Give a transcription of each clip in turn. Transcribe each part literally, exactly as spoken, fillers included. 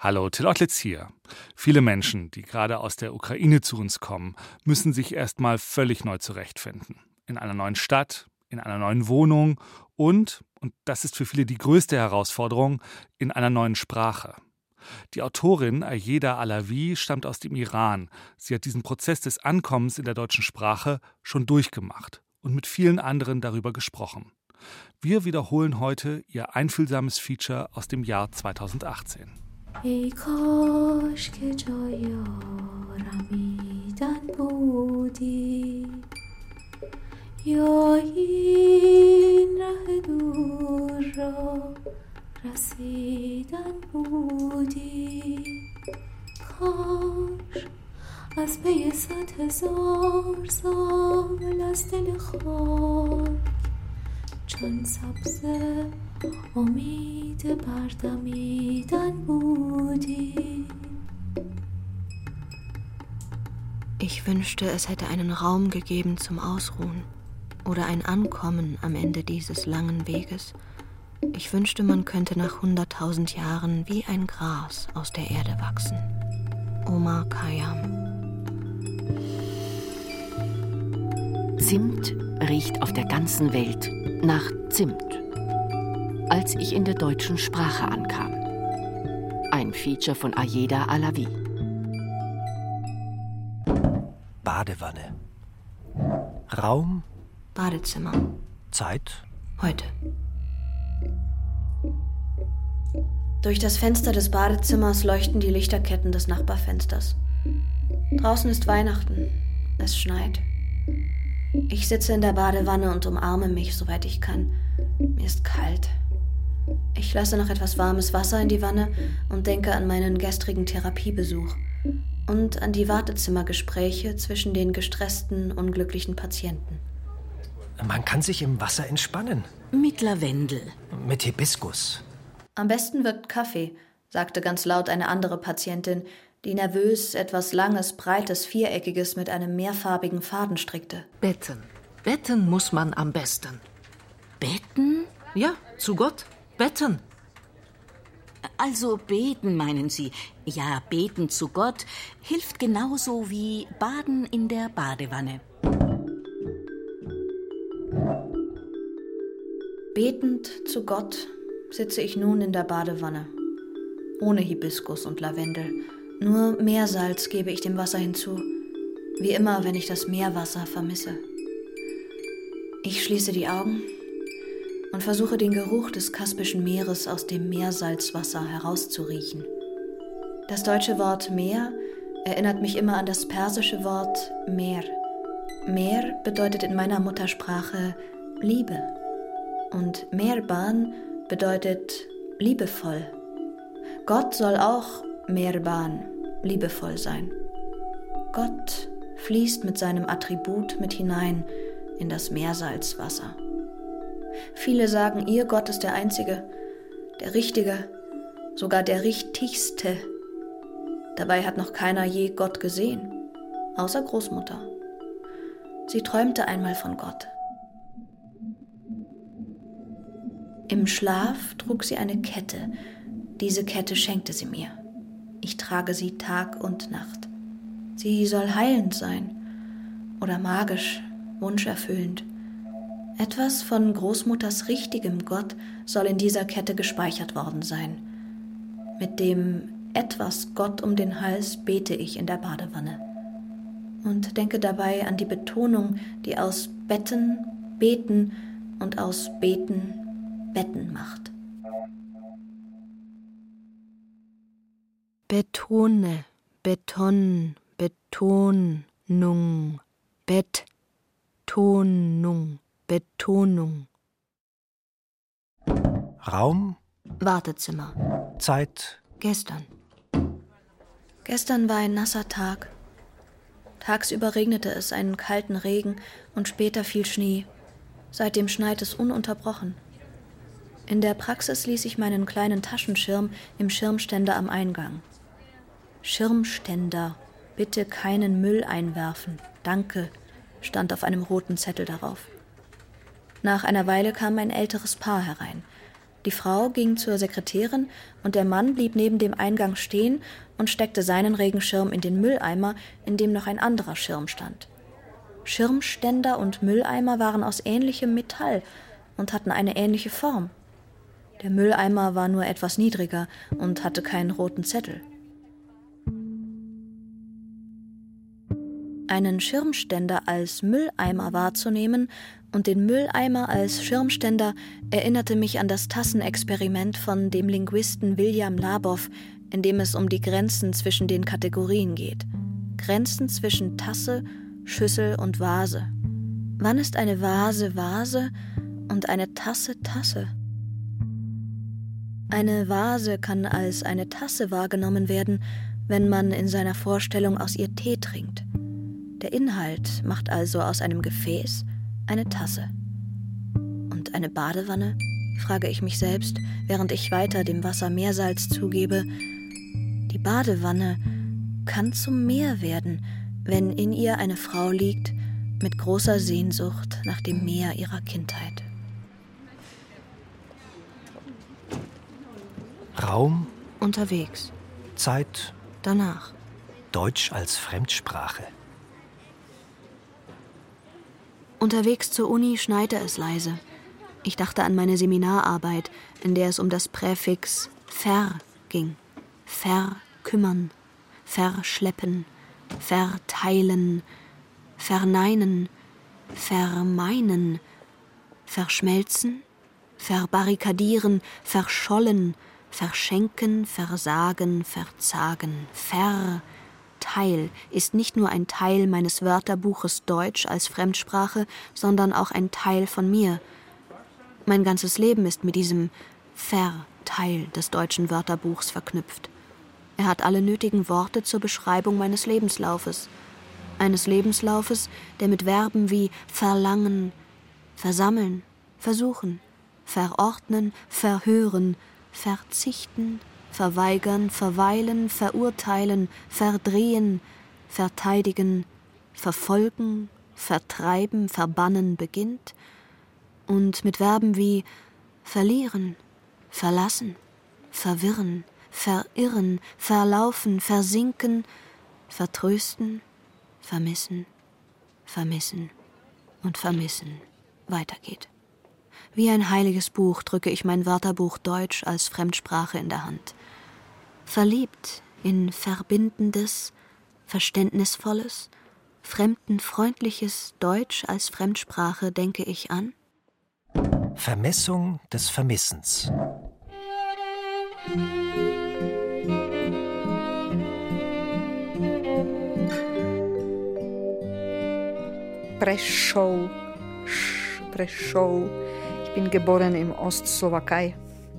Hallo, Till Ottlitz hier. Viele Menschen, die gerade aus der Ukraine zu uns kommen, müssen sich erstmal völlig neu zurechtfinden. In einer neuen Stadt, in einer neuen Wohnung und, und das ist für viele die größte Herausforderung, in einer neuen Sprache. Die Autorin Ayeda Alavi stammt aus dem Iran. Sie hat diesen Prozess des Ankommens in der deutschen Sprache schon durchgemacht und mit vielen anderen darüber gesprochen. Wir wiederholen heute ihr einfühlsames Feature aus dem Jahr zweitausendachtzehn. ای کاش که جای آرمیدن بودی یا این ره دور را رسیدن بودی کاش از پی صد هزار سال از دل خاک چون سبزه امید بردمیدن بودی. Ich wünschte, es hätte einen Raum gegeben zum Ausruhen oder ein Ankommen am Ende dieses langen Weges. Ich wünschte, man könnte nach hunderttausend Jahren wie ein Gras aus der Erde wachsen. Omar Khayyam. Zimt riecht auf der ganzen Welt nach Zimt. Als ich in der deutschen Sprache ankam. Ein Feature von Ayeda Alavi. Badewanne. Raum. Badezimmer. Zeit. Heute. Durch das Fenster des Badezimmers leuchten die Lichterketten des Nachbarfensters. Draußen ist Weihnachten. Es schneit. Ich sitze in der Badewanne und umarme mich, soweit ich kann. Mir ist kalt. Ich lasse noch etwas warmes Wasser in die Wanne und denke an meinen gestrigen Therapiebesuch und an die Wartezimmergespräche zwischen den gestressten, unglücklichen Patienten. Man kann sich im Wasser entspannen. Mit Lavendel. Mit Hibiskus. Am besten wirkt Kaffee, sagte ganz laut eine andere Patientin, die nervös etwas Langes, Breites, Viereckiges mit einem mehrfarbigen Faden strickte. Betten. Betten muss man am besten. Betten? Ja, zu Gott. Betten. Also beten, meinen Sie? Ja, beten zu Gott hilft genauso wie Baden in der Badewanne. Betend zu Gott sitze ich nun in der Badewanne. Ohne Hibiskus und Lavendel. Nur Meersalz gebe ich dem Wasser hinzu. Wie immer, wenn ich das Meerwasser vermisse. Ich schließe die Augen und versuche den Geruch des Kaspischen Meeres aus dem Meersalzwasser herauszuriechen. Das deutsche Wort Meer erinnert mich immer an das persische Wort Meer. Meer bedeutet in meiner Muttersprache Liebe. Und Mehrban bedeutet liebevoll. Gott soll auch Mehrban, liebevoll sein. Gott fließt mit seinem Attribut mit hinein in das Meersalzwasser. Viele sagen, ihr Gott ist der Einzige, der Richtige, sogar der Richtigste. Dabei hat noch keiner je Gott gesehen, außer Großmutter. Sie träumte einmal von Gott. Im Schlaf trug sie eine Kette. Diese Kette schenkte sie mir. Ich trage sie Tag und Nacht. Sie soll heilend sein oder magisch, wunscherfüllend. Etwas von Großmutters richtigem Gott soll in dieser Kette gespeichert worden sein. Mit dem etwas Gott um den Hals bete ich in der Badewanne und denke dabei an die Betonung, die aus Betten Beten und aus Beten Betten macht. Betone, Beton, Betonung, Bettonung, Betonung. Raum. Wartezimmer. Zeit. Gestern. Gestern war ein nasser Tag. Tagsüber regnete es einen kalten Regen und später fiel Schnee. Seitdem schneit es ununterbrochen. In der Praxis ließ ich meinen kleinen Taschenschirm im Schirmständer am Eingang. Schirmständer, bitte keinen Müll einwerfen. Danke, stand auf einem roten Zettel darauf. Nach einer Weile kam ein älteres Paar herein. Die Frau ging zur Sekretärin und der Mann blieb neben dem Eingang stehen und steckte seinen Regenschirm in den Mülleimer, in dem noch ein anderer Schirm stand. Schirmständer und Mülleimer waren aus ähnlichem Metall und hatten eine ähnliche Form. Der Mülleimer war nur etwas niedriger und hatte keinen roten Zettel. Einen Schirmständer als Mülleimer wahrzunehmen und den Mülleimer als Schirmständer erinnerte mich an das Tassenexperiment von dem Linguisten William Labov, in dem es um die Grenzen zwischen den Kategorien geht. Grenzen zwischen Tasse, Schüssel und Vase. Wann ist eine Vase Vase und eine Tasse Tasse? Eine Vase kann als eine Tasse wahrgenommen werden, wenn man in seiner Vorstellung aus ihr Tee trinkt. Der Inhalt macht also aus einem Gefäß eine Tasse. Und eine Badewanne, frage ich mich selbst, während ich weiter dem Wasser Meersalz zugebe. Die Badewanne kann zum Meer werden, wenn in ihr eine Frau liegt mit großer Sehnsucht nach dem Meer ihrer Kindheit. Raum, Unterwegs. Zeit, Danach. Deutsch als Fremdsprache. Unterwegs zur Uni schneite es leise. Ich dachte an meine Seminararbeit, in der es um das Präfix ver ging. Verkümmern, verschleppen, verteilen, verneinen, vermeinen, verschmelzen, verbarrikadieren, verschollen, verschenken, versagen, verzagen, ver... Teil ist nicht nur ein Teil meines Wörterbuches Deutsch als Fremdsprache, sondern auch ein Teil von mir. Mein ganzes Leben ist mit diesem Ver-Teil des deutschen Wörterbuchs verknüpft. Er hat alle nötigen Worte zur Beschreibung meines Lebenslaufes. Eines Lebenslaufes, der mit Verben wie verlangen, versammeln, versuchen, verordnen, verhören, verzichten, verweigern, verweilen, verurteilen, verdrehen, verteidigen, verfolgen, vertreiben, verbannen beginnt und mit Verben wie verlieren, verlassen, verwirren, verirren, verlaufen, versinken, vertrösten, vermissen, vermissen und vermissen weitergeht. Wie ein heiliges Buch drücke ich mein Wörterbuch Deutsch als Fremdsprache in der Hand. Verliebt in verbindendes, verständnisvolles, fremdenfreundliches Deutsch als Fremdsprache denke ich an Vermessung des Vermissens. Prešov, Prešov. Ich bin geboren in Ostslowakei.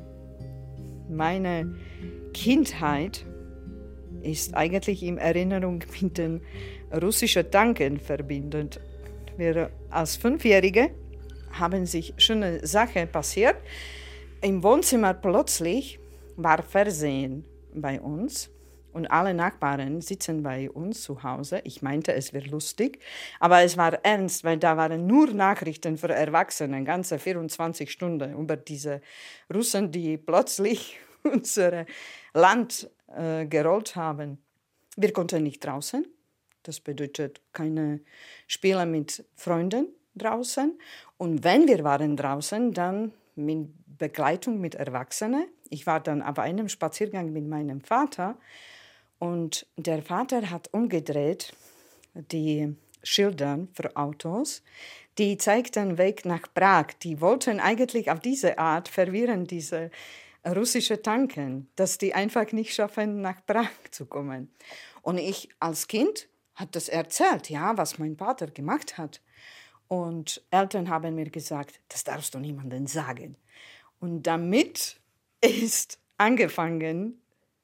Meine Kindheit ist eigentlich in Erinnerung mit den russischen Tanken verbindend. Wir als Fünfjährige haben sich schöne Sachen passiert. Im Wohnzimmer plötzlich war Fernsehen bei uns und alle Nachbarn sitzen bei uns zu Hause. Ich meinte, es wäre lustig, aber es war ernst, weil da waren nur Nachrichten für Erwachsene, ganze vierundzwanzig Stunden über diese Russen, die plötzlich unser Land äh, gerollt haben. Wir konnten nicht draußen, das bedeutet keine Spiele mit Freunden draußen. Und wenn wir waren draußen, dann mit Begleitung mit Erwachsenen. Ich war dann auf einem Spaziergang mit meinem Vater und der Vater hat umgedreht die Schilder für Autos. Die zeigten Weg nach Prag. Die wollten eigentlich auf diese Art verwirren, diese russische Tanken, dass die einfach nicht schaffen, nach Prag zu kommen. Und ich als Kind habe das erzählt, ja, was mein Vater gemacht hat. Und Eltern haben mir gesagt, das darfst du niemandem sagen. Und damit ist angefangen,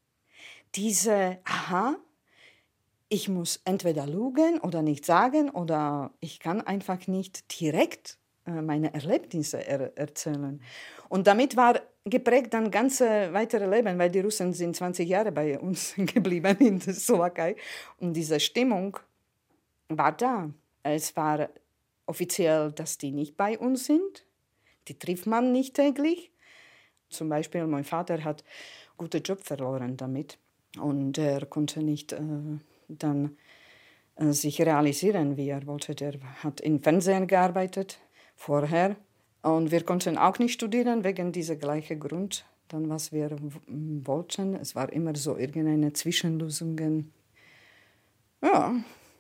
diese, aha, ich muss entweder lügen oder nicht sagen oder ich kann einfach nicht direkt äh, meine Erlebnisse er- erzählen. Und damit war geprägt dann ganze weitere Leben, weil die Russen sind zwanzig Jahre bei uns geblieben in der Slowakei. Und diese Stimmung war da. Es war offiziell, dass die nicht bei uns sind. Die trifft man nicht täglich. Zum Beispiel, mein Vater hat einen guten Job verloren damit. Und er konnte nicht äh, dann äh, sich realisieren, wie er wollte. Er hat im Fernsehen gearbeitet vorher. Und wir konnten auch nicht studieren, wegen dieser gleichen Grund, dann, was wir w- wollten. Es war immer so irgendeine Zwischenlösung. Ja.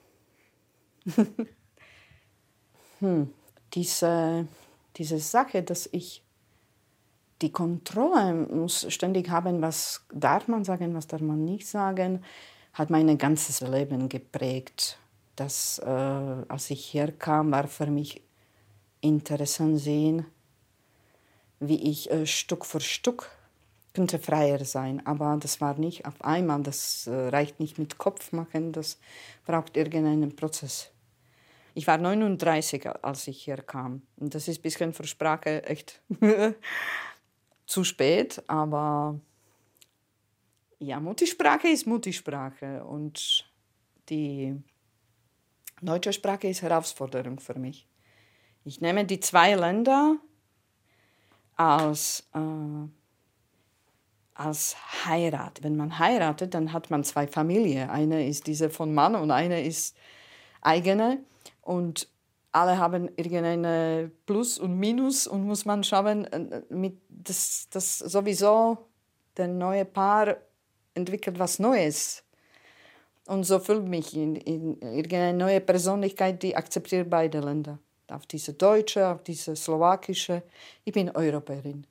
hm. Diese, diese Sache, dass ich die Kontrolle muss ständig haben, was darf man sagen, was darf man nicht sagen, hat mein ganzes Leben geprägt. Das, äh, als ich herkam, war für mich interessant sehen, wie ich äh, Stück für Stück könnte freier sein. Aber das war nicht auf einmal, das äh, reicht nicht mit Kopf machen, das braucht irgendeinen Prozess. Ich war neununddreißig, als ich herkam. Und das ist ein bisschen für Sprache echt zu spät, aber ja, Muttersprache ist Muttersprache und die deutsche Sprache ist Herausforderung für mich. Ich nehme die zwei Länder als, äh, als Heirat. Wenn man heiratet, dann hat man zwei Familien. Eine ist diese von Mann und eine ist eigene. Und alle haben irgendeine Plus und Minus und muss man schauen, mit das, das sowieso der neue Paar entwickelt was Neues. Und so fühlt mich in, in irgendeine neue Persönlichkeit, die akzeptiert beide Länder. Auf diese deutsche, auf diese slowakische. Ich bin Europäerin.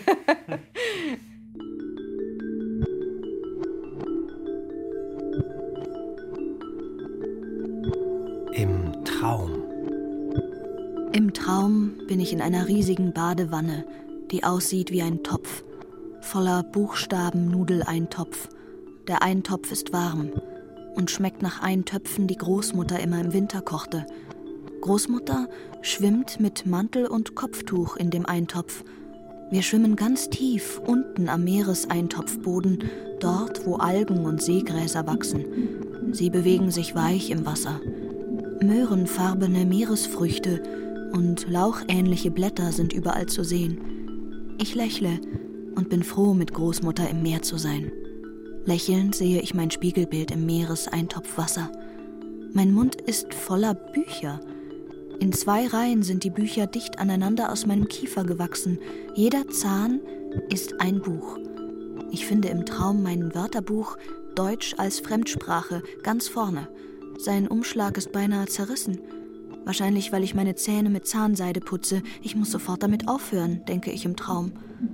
Im Traum. Im Traum bin ich in einer riesigen Badewanne, die aussieht wie ein Topf, voller Buchstaben-Nudeleintopf. Der Eintopf ist warm und schmeckt nach Eintöpfen, die Großmutter immer im Winter kochte. Großmutter schwimmt mit Mantel und Kopftuch in dem Eintopf. Wir schwimmen ganz tief unten am Meereseintopfboden, dort, wo Algen und Seegräser wachsen. Sie bewegen sich weich im Wasser. Möhrenfarbene Meeresfrüchte und lauchähnliche Blätter sind überall zu sehen. Ich lächle und bin froh, mit Großmutter im Meer zu sein. Lächelnd sehe ich mein Spiegelbild im Meereseintopfwasser. Mein Mund ist voller Bücher. In zwei Reihen sind die Bücher dicht aneinander aus meinem Kiefer gewachsen. Jeder Zahn ist ein Buch. Ich finde im Traum mein Wörterbuch Deutsch als Fremdsprache ganz vorne. Sein Umschlag ist beinahe zerrissen. Wahrscheinlich, weil ich meine Zähne mit Zahnseide putze. Ich muss sofort damit aufhören, denke ich im Traum.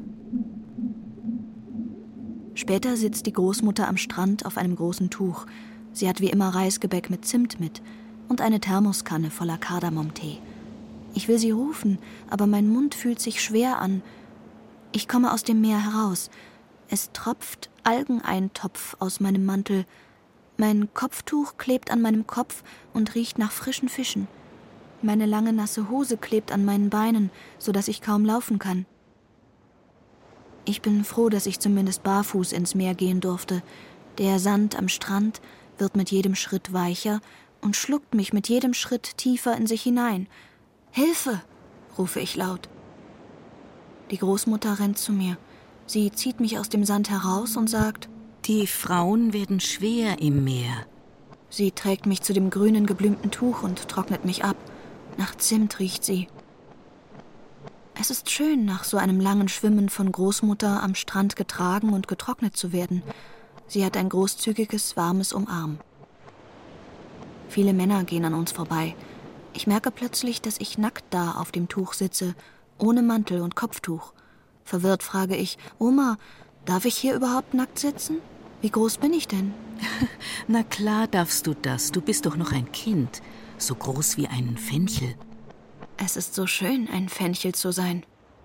Später sitzt die Großmutter am Strand auf einem großen Tuch. Sie hat wie immer Reisgebäck mit Zimt mit und eine Thermoskanne voller Kardamomtee. Ich will sie rufen, aber mein Mund fühlt sich schwer an. Ich komme aus dem Meer heraus. Es tropft Algeneintopf aus meinem Mantel. Mein Kopftuch klebt an meinem Kopf und riecht nach frischen Fischen. Meine lange nasse Hose klebt an meinen Beinen, sodass ich kaum laufen kann. Ich bin froh, dass ich zumindest barfuß ins Meer gehen durfte. Der Sand am Strand wird mit jedem Schritt weicher und schluckt mich mit jedem Schritt tiefer in sich hinein. »Hilfe!« rufe ich laut. Die Großmutter rennt zu mir. Sie zieht mich aus dem Sand heraus und sagt: »Die Frauen werden schwer im Meer.« Sie trägt mich zu dem grünen geblümten Tuch und trocknet mich ab. Nach Zimt riecht sie. Es ist schön, nach so einem langen Schwimmen von Großmutter am Strand getragen und getrocknet zu werden. Sie hat ein großzügiges, warmes Umarmen. Viele Männer gehen an uns vorbei. Ich merke plötzlich, dass ich nackt da auf dem Tuch sitze, ohne Mantel und Kopftuch. Verwirrt frage ich: »Oma, darf ich hier überhaupt nackt sitzen? Wie groß bin ich denn?« »Na klar darfst du das. Du bist doch noch ein Kind. So groß wie ein Fenchel.« Es ist so schön, ein Fenchel zu sein.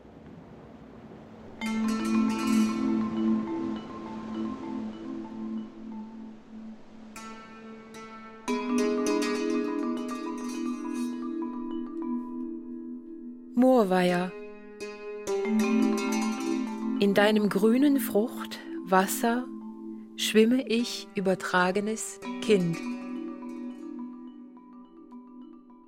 Moorweiher. In deinem grünen Frucht, Wasser, schwimme ich, übertragenes Kind.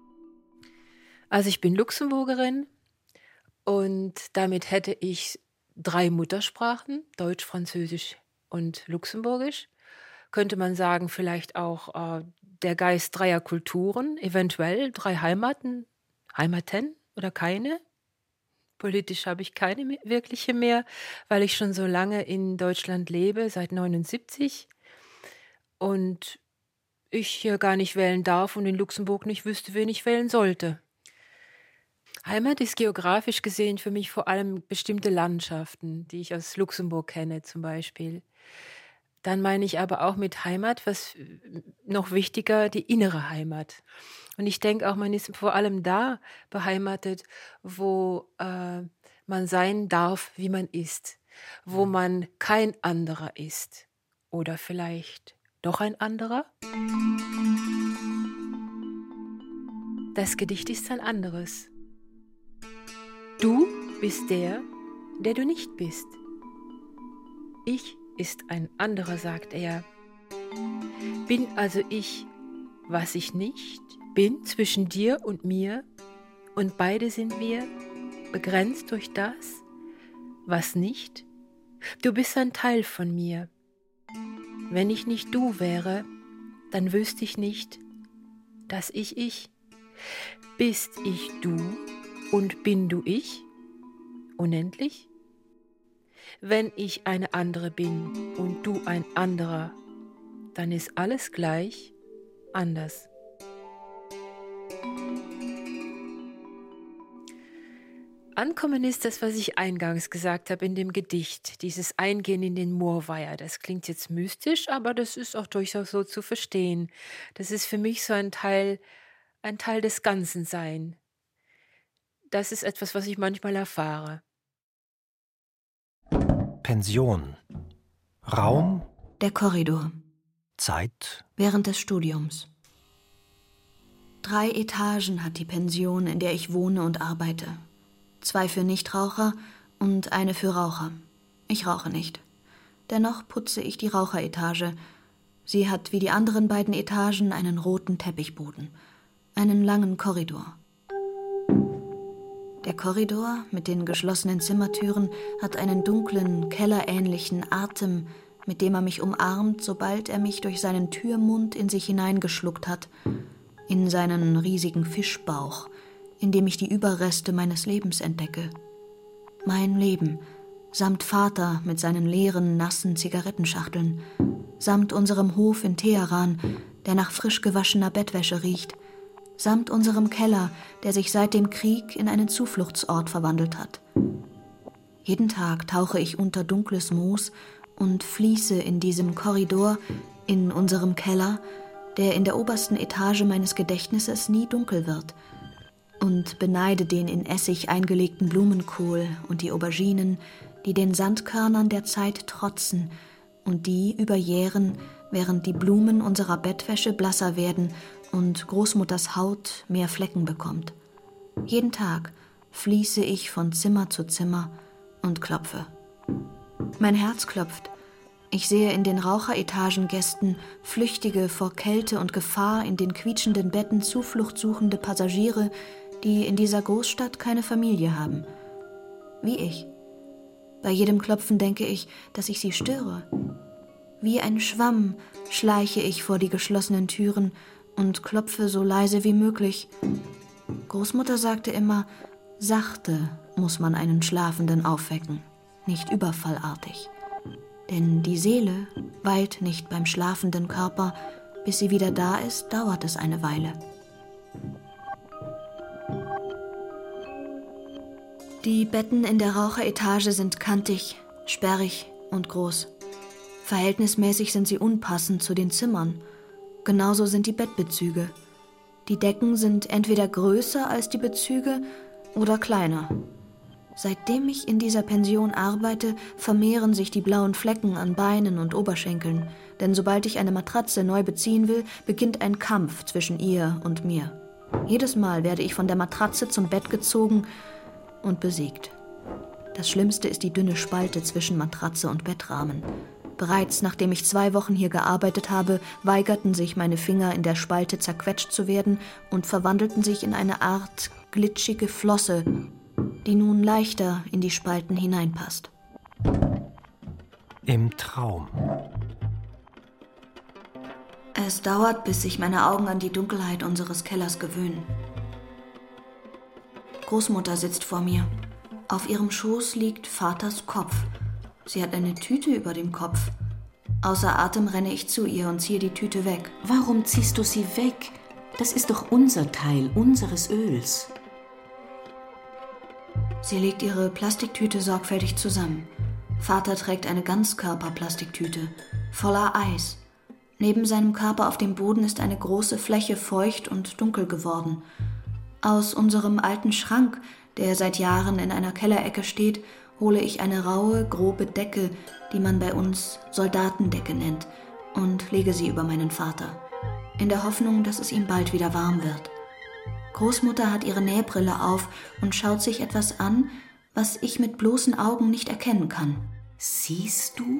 Also ich bin Luxemburgerin und damit hätte ich drei Muttersprachen, Deutsch, Französisch und Luxemburgisch. Könnte man sagen, vielleicht auch äh, der Geist dreier Kulturen, eventuell drei Heimaten, Heimaten oder keine. Politisch habe ich keine wirkliche mehr, weil ich schon so lange in Deutschland lebe, seit neunundsiebzig. Und ich hier gar nicht wählen darf und in Luxemburg nicht wüsste, wen ich wählen sollte. Heimat ist geografisch gesehen für mich vor allem bestimmte Landschaften, die ich aus Luxemburg kenne zum Beispiel. Dann meine ich aber auch mit Heimat, was noch wichtiger, die innere Heimat. Und ich denke auch, man ist vor allem da beheimatet, wo äh, man sein darf, wie man ist, wo man kein anderer ist oder vielleicht doch ein anderer. Das Gedicht ist ein anderes. Du bist der, der du nicht bist. Ich ist ein anderer, sagt er. Bin also ich, was ich nicht bin, zwischen dir und mir, und beide sind wir, begrenzt durch das, was nicht. Du bist ein Teil von mir. Wenn ich nicht du wäre, dann wüsste ich nicht, dass ich ich. Bist ich du und bin du ich? Unendlich? Wenn ich eine andere bin und du ein anderer, dann ist alles gleich anders. Ankommen ist das, was ich eingangs gesagt habe in dem Gedicht, dieses Eingehen in den Moorweiher. Das klingt jetzt mystisch, aber das ist auch durchaus so zu verstehen. Das ist für mich so ein Teil, ein Teil des Ganzen sein. Das ist etwas, was ich manchmal erfahre. Pension. Raum. Der Korridor. Zeit. Während des Studiums. Drei Etagen hat die Pension, in der ich wohne und arbeite. Zwei für Nichtraucher und eine für Raucher. Ich rauche nicht. Dennoch putze ich die Raucheretage. Sie hat wie die anderen beiden Etagen einen roten Teppichboden. Einen langen Korridor. Der Korridor mit den geschlossenen Zimmertüren hat einen dunklen, kellerähnlichen Atem, mit dem er mich umarmt, sobald er mich durch seinen Türmund in sich hineingeschluckt hat, in seinen riesigen Fischbauch, in dem ich die Überreste meines Lebens entdecke. Mein Leben, samt Vater mit seinen leeren, nassen Zigarettenschachteln, samt unserem Hof in Teheran, der nach frisch gewaschener Bettwäsche riecht, samt unserem Keller, der sich seit dem Krieg in einen Zufluchtsort verwandelt hat. Jeden Tag tauche ich unter dunkles Moos und fließe in diesem Korridor, in unserem Keller, der in der obersten Etage meines Gedächtnisses nie dunkel wird, und beneide den in Essig eingelegten Blumenkohl und die Auberginen, die den Sandkörnern der Zeit trotzen und die überjähren, während die Blumen unserer Bettwäsche blasser werden und Großmutters Haut mehr Flecken bekommt. Jeden Tag fließe ich von Zimmer zu Zimmer und klopfe. Mein Herz klopft. Ich sehe in den Raucheretagengästen flüchtige, vor Kälte und Gefahr in den quietschenden Betten Zuflucht suchende Passagiere, die in dieser Großstadt keine Familie haben. Wie ich. Bei jedem Klopfen denke ich, dass ich sie störe. Wie ein Schwamm schleiche ich vor die geschlossenen Türen und klopfe so leise wie möglich. Großmutter sagte immer, sachte muss man einen Schlafenden aufwecken, nicht überfallartig. Denn die Seele weilt nicht beim schlafenden Körper, bis sie wieder da ist, dauert es eine Weile. Die Betten in der Raucheretage sind kantig, sperrig und groß. Verhältnismäßig sind sie unpassend zu den Zimmern. Genauso sind die Bettbezüge. Die Decken sind entweder größer als die Bezüge oder kleiner. Seitdem ich in dieser Pension arbeite, vermehren sich die blauen Flecken an Beinen und Oberschenkeln. Denn sobald ich eine Matratze neu beziehen will, beginnt ein Kampf zwischen ihr und mir. Jedes Mal werde ich von der Matratze zum Bett gezogen und besiegt. Das Schlimmste ist die dünne Spalte zwischen Matratze und Bettrahmen. Bereits nachdem ich zwei Wochen hier gearbeitet habe, weigerten sich meine Finger in der Spalte zerquetscht zu werden und verwandelten sich in eine Art glitschige Flosse, die nun leichter in die Spalten hineinpasst. Im Traum. Es dauert, bis sich meine Augen an die Dunkelheit unseres Kellers gewöhnen. Großmutter sitzt vor mir. Auf ihrem Schoß liegt Vaters Kopf. Sie hat eine Tüte über dem Kopf. Außer Atem renne ich zu ihr und ziehe die Tüte weg. Warum ziehst du sie weg? Das ist doch unser Teil, unseres Öls. Sie legt ihre Plastiktüte sorgfältig zusammen. Vater trägt eine Ganzkörperplastiktüte, voller Eis. Neben seinem Körper auf dem Boden ist eine große Fläche feucht und dunkel geworden. Aus unserem alten Schrank, der seit Jahren in einer Kellerecke steht, hole ich eine raue, grobe Decke, die man bei uns Soldatendecke nennt, und lege sie über meinen Vater, in der Hoffnung, dass es ihm bald wieder warm wird. Großmutter hat ihre Nähbrille auf und schaut sich etwas an, was ich mit bloßen Augen nicht erkennen kann. Siehst du?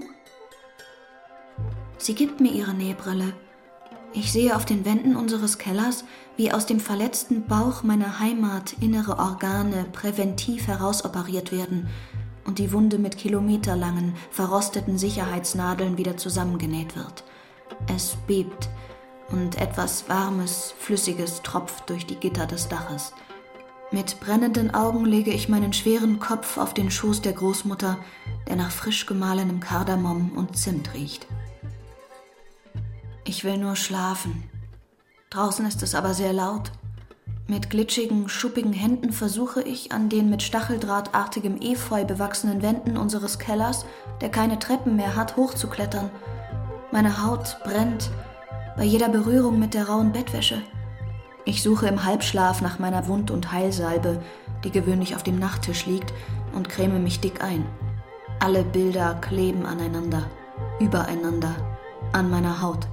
Sie gibt mir ihre Nähbrille. Ich sehe auf den Wänden unseres Kellers, wie aus dem verletzten Bauch meiner Heimat innere Organe präventiv herausoperiert werden und die Wunde mit kilometerlangen, verrosteten Sicherheitsnadeln wieder zusammengenäht wird. Es bebt und etwas Warmes, Flüssiges tropft durch die Gitter des Daches. Mit brennenden Augen lege ich meinen schweren Kopf auf den Schoß der Großmutter, der nach frisch gemahlenem Kardamom und Zimt riecht. Ich will nur schlafen. Draußen ist es aber sehr laut. Mit glitschigen, schuppigen Händen versuche ich, an den mit stacheldrahtartigem Efeu bewachsenen Wänden unseres Kellers, der keine Treppen mehr hat, hochzuklettern. Meine Haut brennt bei jeder Berührung mit der rauen Bettwäsche. Ich suche im Halbschlaf nach meiner Wund- und Heilsalbe, die gewöhnlich auf dem Nachttisch liegt, und creme mich dick ein. Alle Bilder kleben aneinander, übereinander, an meiner Haut.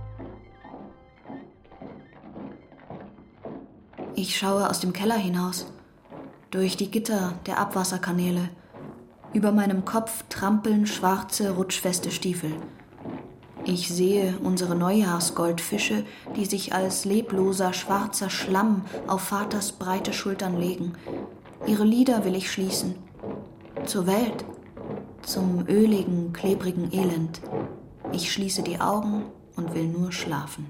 Ich schaue aus dem Keller hinaus, durch die Gitter der Abwasserkanäle. Über meinem Kopf trampeln schwarze, rutschfeste Stiefel. Ich sehe unsere Neujahrsgoldfische, die sich als lebloser, schwarzer Schlamm auf Vaters breite Schultern legen. Ihre Lider will ich schließen. Zur Welt, zum öligen, klebrigen Elend. Ich schließe die Augen und will nur schlafen.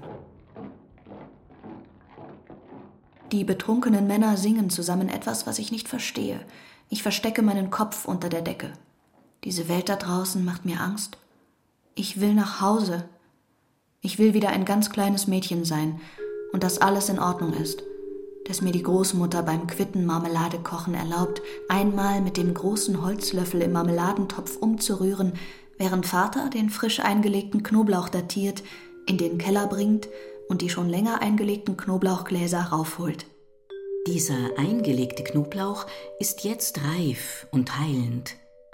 Die betrunkenen Männer singen zusammen etwas, was ich nicht verstehe. Ich verstecke meinen Kopf unter der Decke. Diese Welt da draußen macht mir Angst. Ich will nach Hause. Ich will wieder ein ganz kleines Mädchen sein und dass alles in Ordnung ist. Dass mir die Großmutter beim Quitten Marmeladekochen erlaubt, einmal mit dem großen Holzlöffel im Marmeladentopf umzurühren, während Vater den frisch eingelegten Knoblauch datiert, in den Keller bringt und die schon länger eingelegten Knoblauchgläser raufholt. Dieser eingelegte Knoblauch ist jetzt reif und heilend.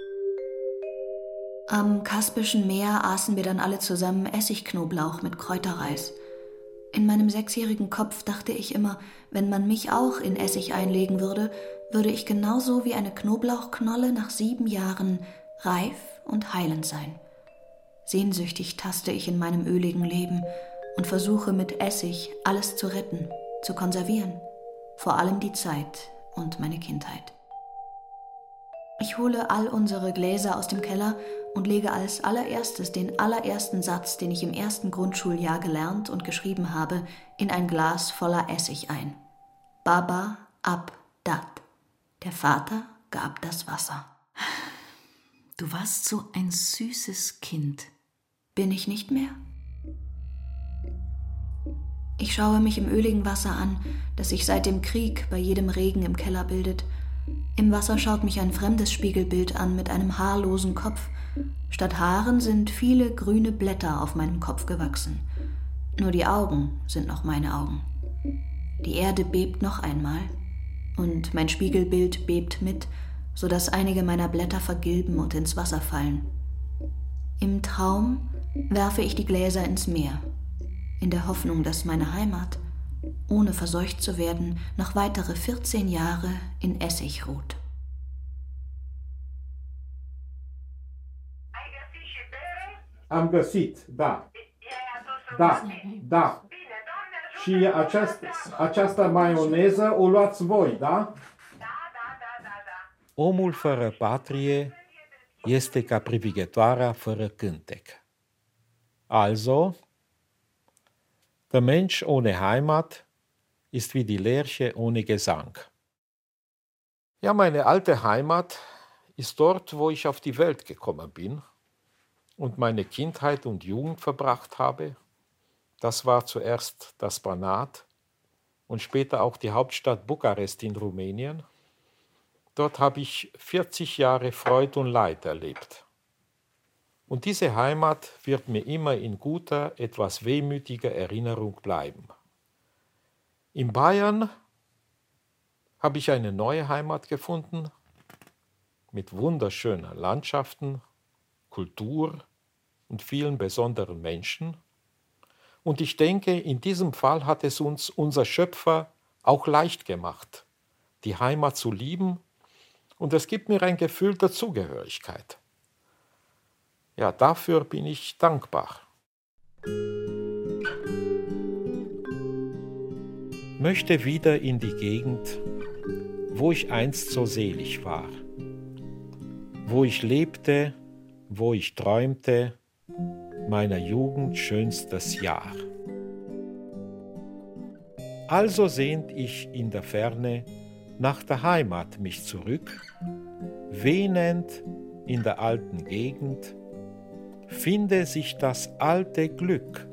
Am Kaspischen Meer aßen wir dann alle zusammen Essigknoblauch mit Kräuterreis. In meinem sechsjährigen Kopf dachte ich immer, wenn man mich auch in Essig einlegen würde, würde ich genauso wie eine Knoblauchknolle nach sieben Jahren reif und heilend sein. Sehnsüchtig taste ich in meinem öligen Leben und versuche mit Essig alles zu retten, zu konservieren, vor allem die Zeit und meine Kindheit. Ich hole all unsere Gläser aus dem Keller und lege als allererstes den allerersten Satz, den ich im ersten Grundschuljahr gelernt und geschrieben habe, in ein Glas voller Essig ein. Baba ab dat. Der Vater gab das Wasser. Du warst so ein süßes Kind. Bin ich nicht mehr? Ich schaue mich im öligen Wasser an, das sich seit dem Krieg bei jedem Regen im Keller bildet. Im Wasser schaut mich ein fremdes Spiegelbild an mit einem haarlosen Kopf. Statt Haaren sind viele grüne Blätter auf meinem Kopf gewachsen. Nur die Augen sind noch meine Augen. Die Erde bebt noch einmal und mein Spiegelbild bebt mit, sodass einige meiner Blätter vergilben und ins Wasser fallen. Im Traum werfe ich die Gläser ins Meer, in der Hoffnung, dass meine Heimat, ohne verseucht zu werden, noch weitere vierzehn Jahre in Essig ruht. Am găsit, da. Da, da. Și aceast, această maioneză o luați voi, da? Omul fără patrie este ca privighetoarea fără cântec. Also, der Mensch ohne Heimat ist wie die Lerche ohne Gesang. Ja, meine alte Heimat ist dort, wo ich auf die Welt gekommen bin und meine Kindheit und Jugend verbracht habe. Das war zuerst das Banat und später auch die Hauptstadt Bukarest in Rumänien. Dort habe ich vierzig Jahre Freud und Leid erlebt. Und diese Heimat wird mir immer in guter, etwas wehmütiger Erinnerung bleiben. In Bayern habe ich eine neue Heimat gefunden, mit wunderschönen Landschaften, Kultur und vielen besonderen Menschen. Und ich denke, in diesem Fall hat es uns unser Schöpfer auch leicht gemacht, die Heimat zu lieben, und es gibt mir ein Gefühl der Zugehörigkeit. Ja, dafür bin ich dankbar. Möchte wieder in die Gegend, wo ich einst so selig war, wo ich lebte, wo ich träumte, meiner Jugend schönstes Jahr. Also sehnt ich in der Ferne nach der Heimat mich zurück, wähnend in der alten Gegend, finde sich das alte Glück.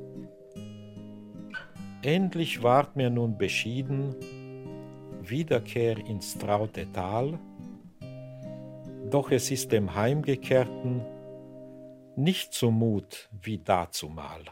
Endlich ward mir nun beschieden Wiederkehr ins traute Tal, doch es ist dem Heimgekehrten nicht so Mut wie dazumal.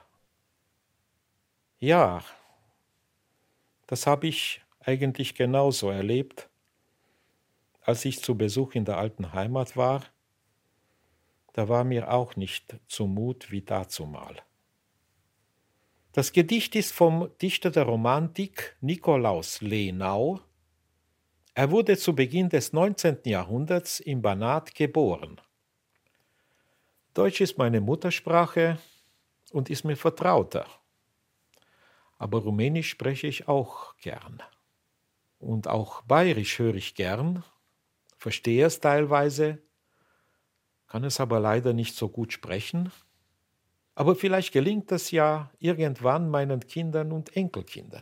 Ja, das habe ich eigentlich genauso erlebt, als ich zu Besuch in der alten Heimat war. Da war mir auch nicht zumut wie dazumal. Das Gedicht ist vom Dichter der Romantik Nikolaus Lenau. Er wurde zu Beginn des neunzehnten Jahrhunderts in Banat geboren. Deutsch ist meine Muttersprache und ist mir vertrauter. Aber Rumänisch spreche ich auch gern. Und auch Bayerisch höre ich gern, verstehe es teilweise, kann es aber leider nicht so gut sprechen. Aber vielleicht gelingt es ja irgendwann meinen Kindern und Enkelkindern.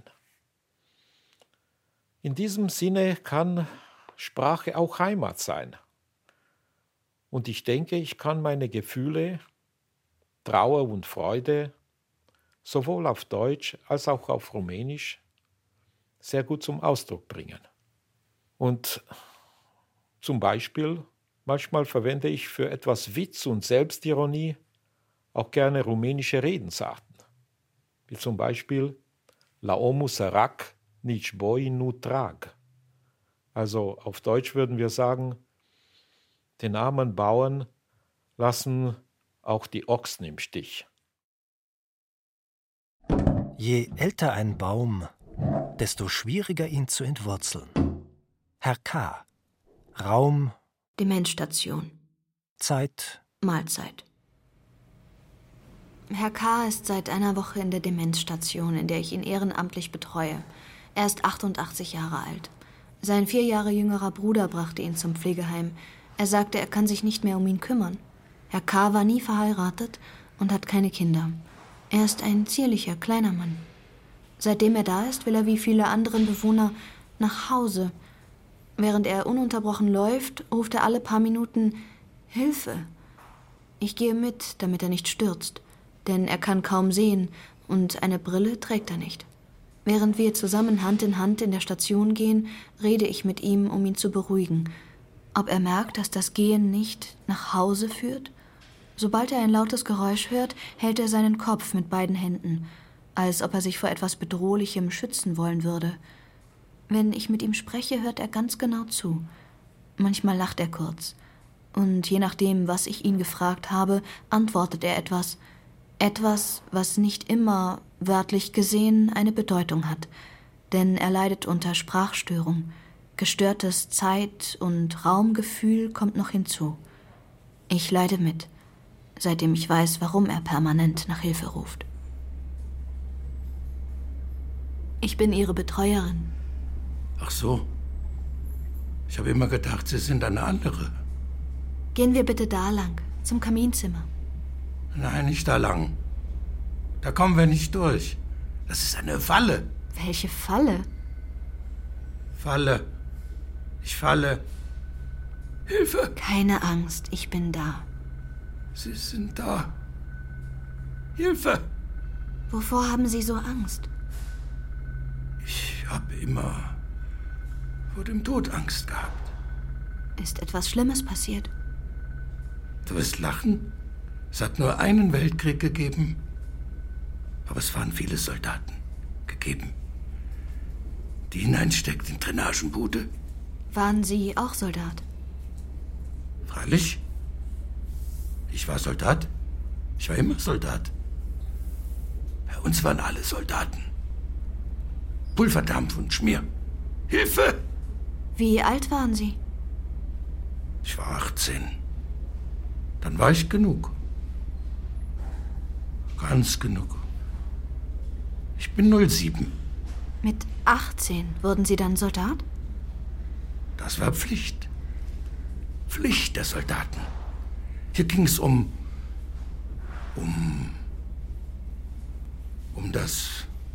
In diesem Sinne kann Sprache auch Heimat sein. Und ich denke, ich kann meine Gefühle, Trauer und Freude, sowohl auf Deutsch als auch auf Rumänisch, sehr gut zum Ausdruck bringen. Und zum Beispiel, manchmal verwende ich für etwas Witz und Selbstironie auch gerne rumänische Redensarten, wie zum Beispiel La omul sărac nici boi nu trag. Also auf Deutsch würden wir sagen, den armen Bauern lassen auch die Ochsen im Stich. Je älter ein Baum, desto schwieriger ihn zu entwurzeln. Herr K. Raum Demenzstation. Zeit Mahlzeit. Herr K. ist seit einer Woche in der Demenzstation, in der ich ihn ehrenamtlich betreue. Er ist achtundachtzig Jahre alt. Sein vier Jahre jüngerer Bruder brachte ihn zum Pflegeheim. Er sagte, er kann sich nicht mehr um ihn kümmern. Herr K. war nie verheiratet und hat keine Kinder. Er ist ein zierlicher, kleiner Mann. Seitdem er da ist, will er wie viele andere Bewohner nach Hause. Während er ununterbrochen läuft, ruft er alle paar Minuten »Hilfe!« Ich gehe mit, damit er nicht stürzt, denn er kann kaum sehen und eine Brille trägt er nicht. Während wir zusammen Hand in Hand in der Station gehen, rede ich mit ihm, um ihn zu beruhigen. Ob er merkt, dass das Gehen nicht nach Hause führt? Sobald er ein lautes Geräusch hört, hält er seinen Kopf mit beiden Händen, als ob er sich vor etwas Bedrohlichem schützen wollen würde. Wenn ich mit ihm spreche, hört er ganz genau zu. Manchmal lacht er kurz. Und je nachdem, was ich ihn gefragt habe, antwortet er etwas. Etwas, was nicht immer, wörtlich gesehen, eine Bedeutung hat. Denn er leidet unter Sprachstörung. Gestörtes Zeit- und Raumgefühl kommt noch hinzu. Ich leide mit, seitdem ich weiß, warum er permanent nach Hilfe ruft. Ich bin Ihre Betreuerin. Ach so. Ich habe immer gedacht, Sie sind eine andere. Gehen wir bitte da lang, zum Kaminzimmer. Nein, nicht da lang. Da kommen wir nicht durch. Das ist eine Falle. Welche Falle? Falle. Ich falle. Hilfe! Keine Angst, ich bin da. Sie sind da. Hilfe! Wovor haben Sie so Angst? Ich habe immer vor dem Tod Angst gehabt. Ist etwas Schlimmes passiert? Du wirst lachen. Es hat nur einen Weltkrieg gegeben. Aber es waren viele Soldaten gegeben, die hineinsteckt in Drainagenbude. Waren Sie auch Soldat? Freilich. Ich war Soldat. Ich war immer Soldat. Bei uns waren alle Soldaten. Pulverdampf und Schmier. Hilfe! Wie alt waren Sie? Ich war achtzehn. Dann war ich genug. Ganz genug. Ich bin null sieben. Mit achtzehn wurden Sie dann Soldat? Das war Pflicht. Pflicht der Soldaten. Hier ging es um... um... um das...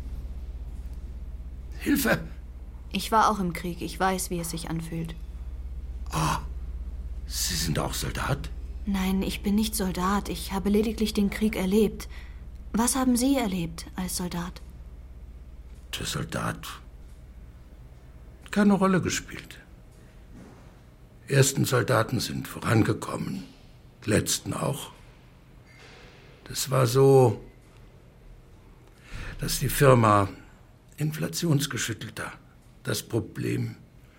Hilfe! Ich war auch im Krieg. Ich weiß, wie es sich anfühlt. Ah, Sie sind auch Soldat? Nein, ich bin nicht Soldat. Ich habe lediglich den Krieg erlebt. Was haben Sie erlebt als Soldat? Der Soldat hat keine Rolle gespielt. Die ersten Soldaten sind vorangekommen, die letzten auch. Das war so, dass die Firma inflationsgeschüttelter das Problem.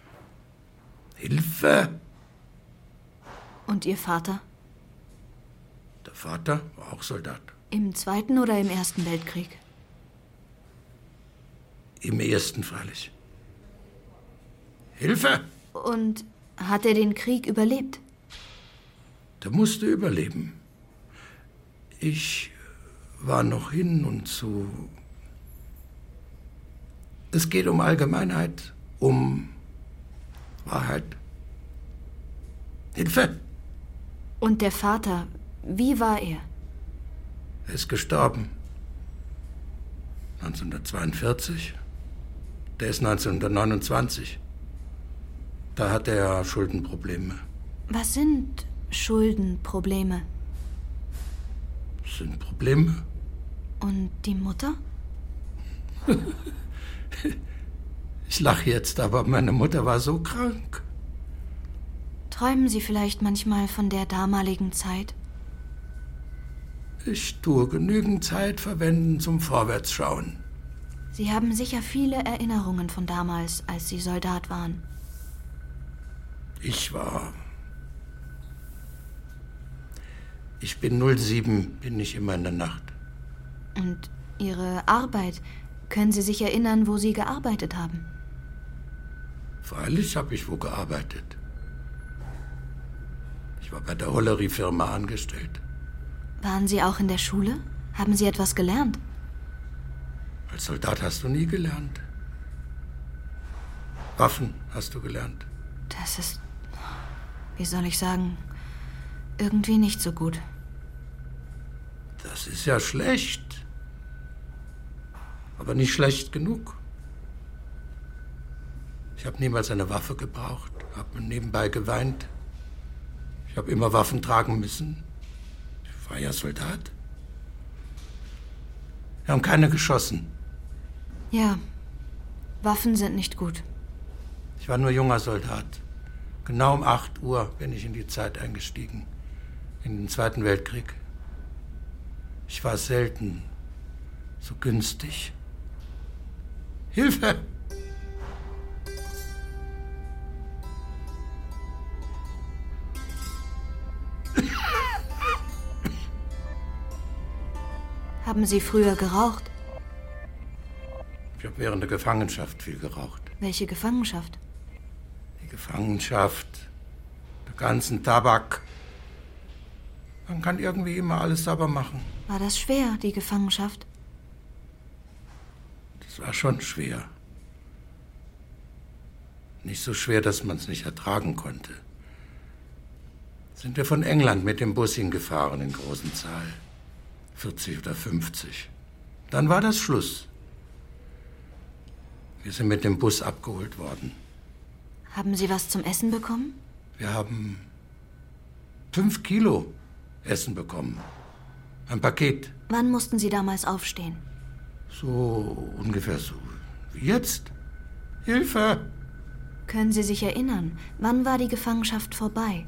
Hilfe! Und Ihr Vater? Der Vater war auch Soldat. Im Zweiten oder im Ersten Weltkrieg? Im Ersten freilich. Hilfe! Und hat er den Krieg überlebt? Der musste überleben. Ich war noch hin und zu... Es geht um Allgemeinheit, um Wahrheit. Hilfe! Und der Vater, wie war er? Er ist gestorben. neunzehnhundertzweiundvierzig. Der ist neunzehnhundertneunundzwanzig. Da hat er Schuldenprobleme. Was sind Schuldenprobleme? Das sind Probleme. Und die Mutter? Ich lache jetzt, aber meine Mutter war so krank. Träumen Sie vielleicht manchmal von der damaligen Zeit? Ich tue genügend Zeit verwenden zum Vorwärtsschauen. Sie haben sicher viele Erinnerungen von damals, als Sie Soldat waren. Ich war... Ich bin null sieben, bin nicht immer in der Nacht. Und Ihre Arbeit, können Sie sich erinnern, wo Sie gearbeitet haben? Freilich habe ich wo gearbeitet. Ich war bei der Holleriefirma angestellt. Waren Sie auch in der Schule? Haben Sie etwas gelernt? Als Soldat hast du nie gelernt. Waffen hast du gelernt. Das ist, wie soll ich sagen, irgendwie nicht so gut. Das ist ja schlecht. Aber nicht schlecht genug. Ich habe niemals eine Waffe gebraucht, habe nebenbei geweint. Ich habe immer Waffen tragen müssen. Ich war ja Soldat. Wir haben keine geschossen. Ja, Waffen sind nicht gut. Ich war nur junger Soldat. Genau um acht Uhr bin ich in die Zeit eingestiegen. In den Zweiten Weltkrieg. Ich war selten so günstig. Hilfe! Haben Sie früher geraucht? Ich habe während der Gefangenschaft viel geraucht. Welche Gefangenschaft? Die Gefangenschaft, der ganzen Tabak. Man kann irgendwie immer alles sauber machen. War das schwer, die Gefangenschaft? Das war schon schwer. Nicht so schwer, dass man es nicht ertragen konnte. sind wir von England mit dem Bus hingefahren in großen Zahl. vierzig oder fünfzig. Dann war das Schluss. Wir sind mit dem Bus abgeholt worden. Haben Sie was zum Essen bekommen? Wir haben fünf Kilo Essen bekommen. Ein Paket. Wann mussten Sie damals aufstehen? So ungefähr so wie jetzt. Hilfe! Können Sie sich erinnern, wann war die Gefangenschaft vorbei?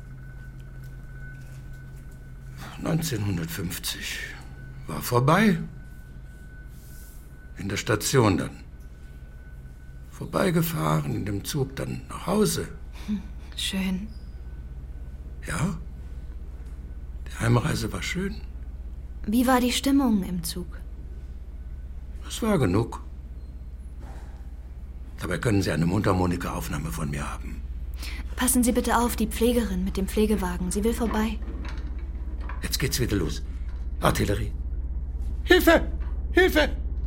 neunzehnhundertfünfzig war vorbei. In der Station dann. Vorbeigefahren, in dem Zug dann nach Hause. Hm, schön. Ja, die Heimreise war schön. Wie war die Stimmung im Zug? Das war genug. Dabei können Sie eine Mundharmonika-Aufnahme von mir haben. Passen Sie bitte auf, die Pflegerin mit dem Pflegewagen. Sie will vorbei. Jetzt geht's wieder los. Artillerie. Hilfe! Hilfe!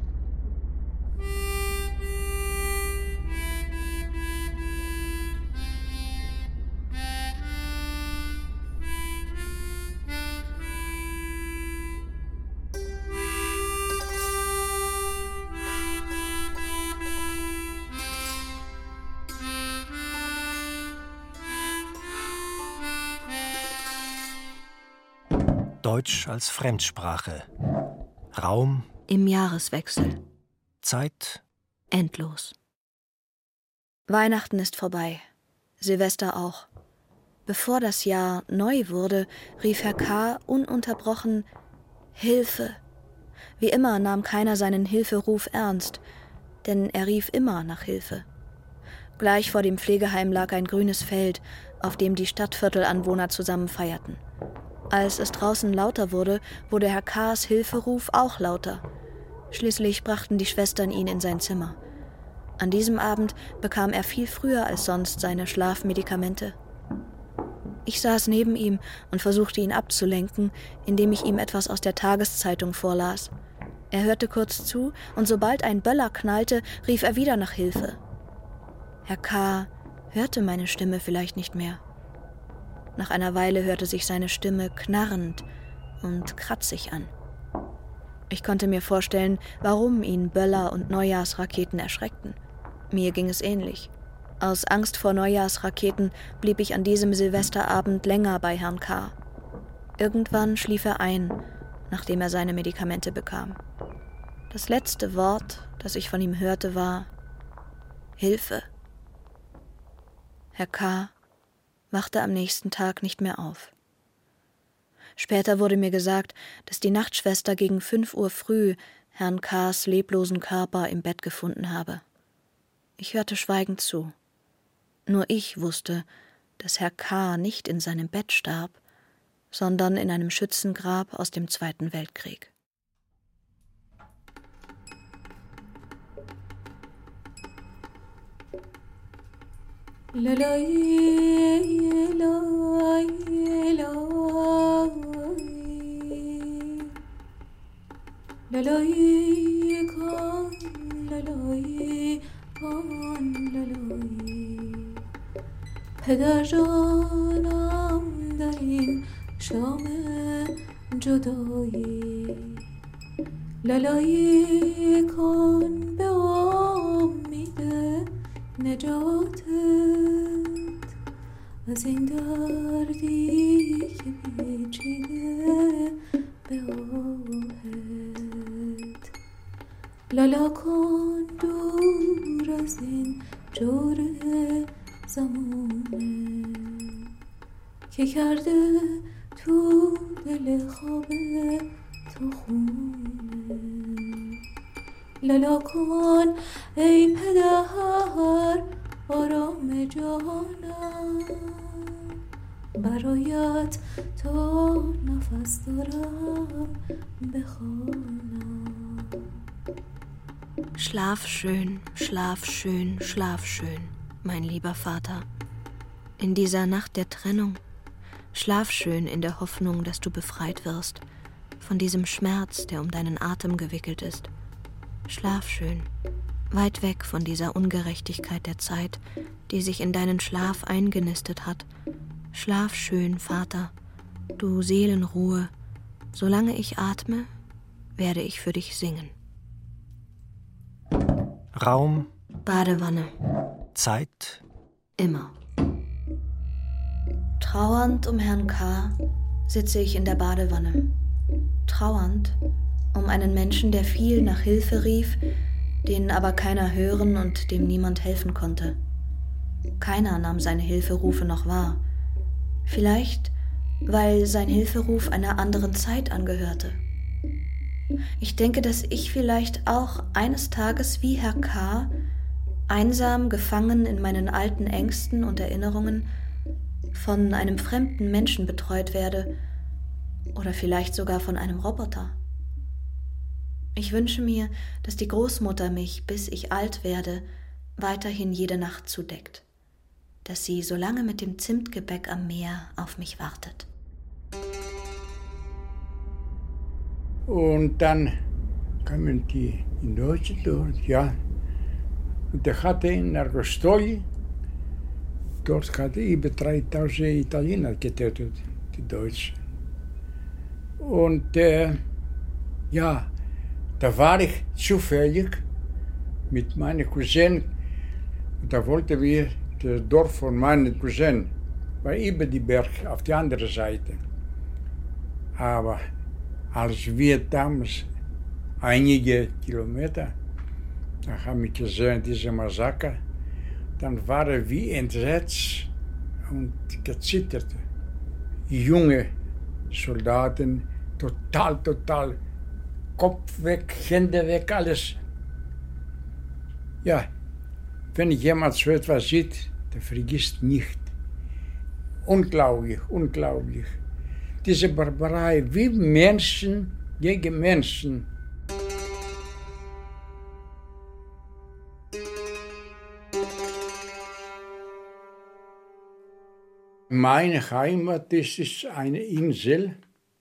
Deutsch als Fremdsprache. Raum im Jahreswechsel. Zeit endlos. Weihnachten ist vorbei. Silvester auch. Bevor das Jahr neu wurde, rief Herr K. ununterbrochen Hilfe. Wie immer nahm keiner seinen Hilferuf ernst, denn er rief immer nach Hilfe. Gleich vor dem Pflegeheim lag ein grünes Feld, auf dem die Stadtviertelanwohner zusammen feierten. Als es draußen lauter wurde, wurde Herr K.'s Hilferuf auch lauter. Schließlich brachten die Schwestern ihn in sein Zimmer. An diesem Abend bekam er viel früher als sonst seine Schlafmedikamente. Ich saß neben ihm und versuchte ihn abzulenken, indem ich ihm etwas aus der Tageszeitung vorlas. Er hörte kurz zu, und sobald ein Böller knallte, rief er wieder nach Hilfe. Herr K. hörte meine Stimme vielleicht nicht mehr. Nach einer Weile hörte sich seine Stimme knarrend und kratzig an. Ich konnte mir vorstellen, warum ihn Böller und Neujahrsraketen erschreckten. Mir ging es ähnlich. Aus Angst vor Neujahrsraketen blieb ich an diesem Silvesterabend länger bei Herrn K. Irgendwann schlief er ein, nachdem er seine Medikamente bekam. Das letzte Wort, das ich von ihm hörte, war Hilfe. Herr K. wachte am nächsten Tag nicht mehr auf. Später wurde mir gesagt, dass die Nachtschwester gegen fünf Uhr früh Herrn K.'s leblosen Körper im Bett gefunden habe. Ich hörte schweigend zu. Nur ich wusste, dass Herr K. nicht in seinem Bett starb, sondern in einem Schützengrab aus dem Zweiten Weltkrieg. Lalai, lalai, lalai, lalai, kan, lalai, kan, lalai. پدر جانم در این شام جدایی لالایی کن به امید نجاتت از این دردی که پیچیده به آهت لالا کن دور از این جور زمونه که کرده تو دل خواب تو خونه لالا کن ای پدر آرام جانم برایت تا نفس دارم بخوانم Schlaf schön, schlaf schön, schlaf schön, mein lieber Vater. In dieser Nacht der Trennung, schlaf schön in der Hoffnung, dass du befreit wirst von diesem Schmerz, der um deinen Atem gewickelt ist. Schlaf schön, weit weg von dieser Ungerechtigkeit der Zeit, die sich in deinen Schlaf eingenistet hat. Schlaf schön, Vater, du Seelenruhe. Solange ich atme, werde ich für dich singen. Raum, Badewanne, Zeit, immer. Trauernd um Herrn K. sitze ich in der Badewanne. Trauernd um einen Menschen, der viel nach Hilfe rief, den aber keiner hören und dem niemand helfen konnte. Keiner nahm seine Hilferufe noch wahr. Vielleicht, weil sein Hilferuf einer anderen Zeit angehörte. Ich denke, dass ich vielleicht auch eines Tages wie Herr K., einsam gefangen in meinen alten Ängsten und Erinnerungen, von einem fremden Menschen betreut werde oder vielleicht sogar von einem Roboter. Ich wünsche mir, dass die Großmutter mich, bis ich alt werde, weiterhin jede Nacht zudeckt, dass sie so lange mit dem Zimtgebäck am Meer auf mich wartet. Und dann kamen die in Deutschland dort, ja. Und der hatte in Argostoli, dort hatte über dreitausend Italiener getötet, die Deutschen. Und äh, ja, da war ich zufällig mit meiner Cousine, und da wollten wir das Dorf von meiner Cousine, war über die Berg auf die andere Seite. Aber als wir damals einige Kilometer, da haben wir gesehen, diese Massaker, dann waren wir entsetzt und gezittert. Junge Soldaten, total, total, Kopf weg, Hände weg, alles. Ja, wenn jemand so etwas sieht, der vergisst nicht. Unglaublich, unglaublich. Diese Barbarei, wie Menschen gegen Menschen. Meine Heimat, das ist eine Insel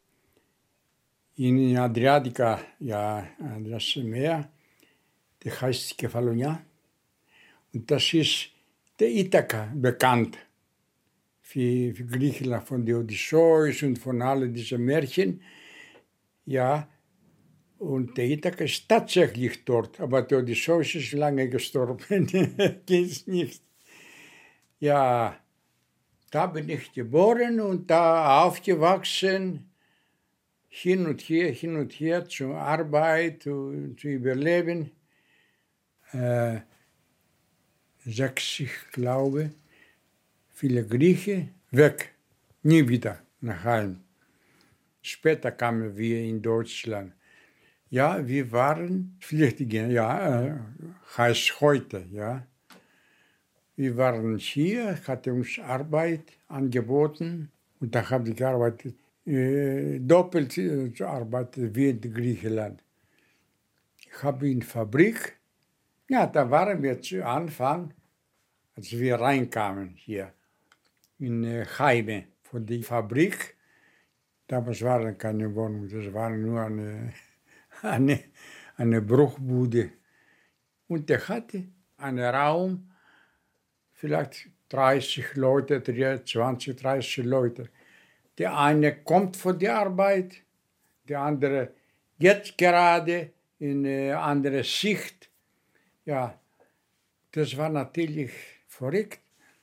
in Adriatica, ja, das Meer, die heißt Kefalonia. Und das ist der Ithaka bekannt für, für Griechenland, von der Odysseus und von all diesen Märchen. Ja, und der Ithaka ist tatsächlich dort, aber der Odysseus ist lange gestorben, geht's nicht. Ja, da bin ich geboren und da aufgewachsen, hin und her, hin und her zur Arbeit, zu, zu überleben. Äh, sechs, ich glaube, viele Griechen weg, nie wieder nach Heim. Später kamen wir in Deutschland. Ja, wir waren Flüchtlinge, ja, äh, heißt heute, ja. Wir waren hier, hatte uns Arbeit angeboten und da habe ich gearbeitet, äh, doppelt äh, gearbeitet wie in Griechenland. Ich habe in der Fabrik, ja, da waren wir zu Anfang, als wir reinkamen hier in äh, Heime von der Fabrik. Damals waren keine Wohnungen, das war nur eine, eine, eine Bruchbude. Und der hatte einen Raum, vielleicht dreißig Leute, zwanzig, dreißig Leute. Der eine kommt von der Arbeit, der andere jetzt gerade in eine andere Sicht. Ja, das war natürlich verrückt.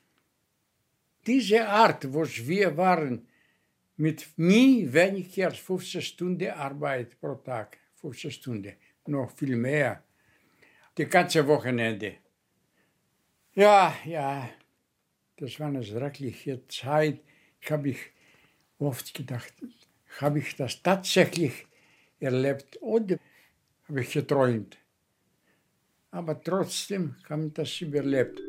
Diese Art, wo wir waren, mit nie weniger als fünfzehn Stunden Arbeit pro Tag, fünfzehn Stunden, noch viel mehr, die ganze Wochenende. Ja, ja, das war eine schreckliche Zeit. Ich habe mich oft gedacht, habe ich das tatsächlich erlebt oder habe ich geträumt? Aber trotzdem habe ich das überlebt.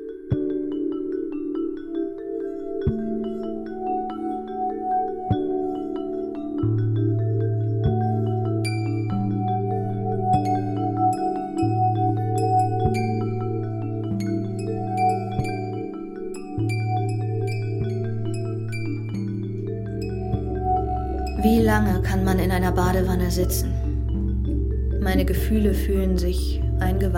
Wie lange kann man in einer Badewanne sitzen? Meine Gefühle fühlen sich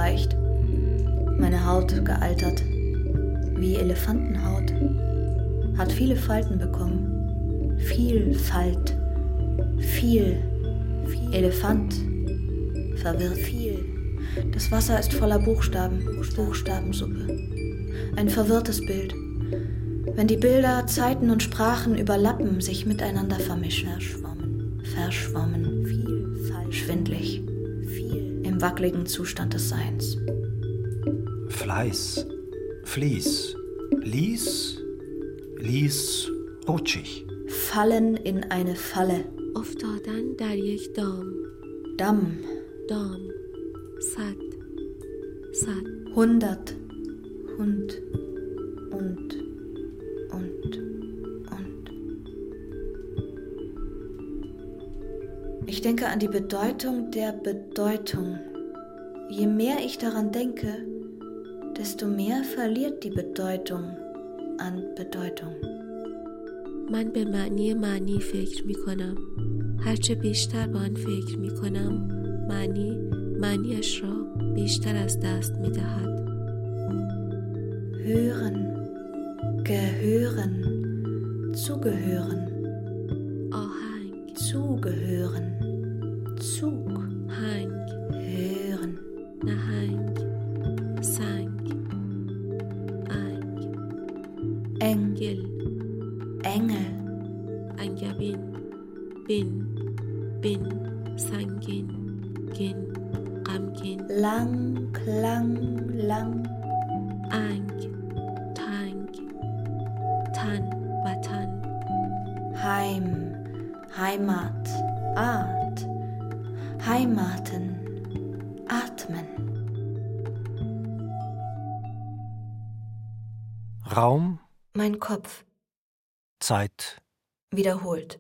eingeweicht, meine Haut gealtert, wie Elefantenhaut. hat viele Falten bekommen. Viel Falt. Viel. Viel. Elefant. Verwirrt. Viel. Das Wasser ist voller Buchstaben. Buchstabensuppe. Ein verwirrtes Bild. Wenn die Bilder, Zeiten und Sprachen überlappen, sich miteinander vermischen. Verschwommen. Verschwommen. Viel. Falsch. Schwindlig. Viel. Im wackeligen Zustand des Seins. Fleiß. Fließ. Lies. Lies. Rutschig. Fallen in eine Falle. افتادن در یک دام. Damm. دام. صد. صد. Hundert. Hund. Und. Und. Und. Ich denke an die Bedeutung der Bedeutung. Je mehr ich daran denke, desto mehr verliert die Bedeutung an Bedeutung. من به معنی معنی فکر می کنم. هرچه بیشتر به آن فکر می کنم، معنی معنیش را بیشتر از دست می دهد. Hören, gehören, zugehören. آهنگ. Zugehören. Zug. هنگ. Hören. نهنگ. سنگ. انگ. Eng. گل. Engel. انگبین. بین. بین. سنگین. گین. غمگین. Lang, lang, lang. انگ. تنگ. تن. وطن. Heim, Heimat, Art. Heimaten, atmen. Raum. Mein Kopf. Zeit. Wiederholt.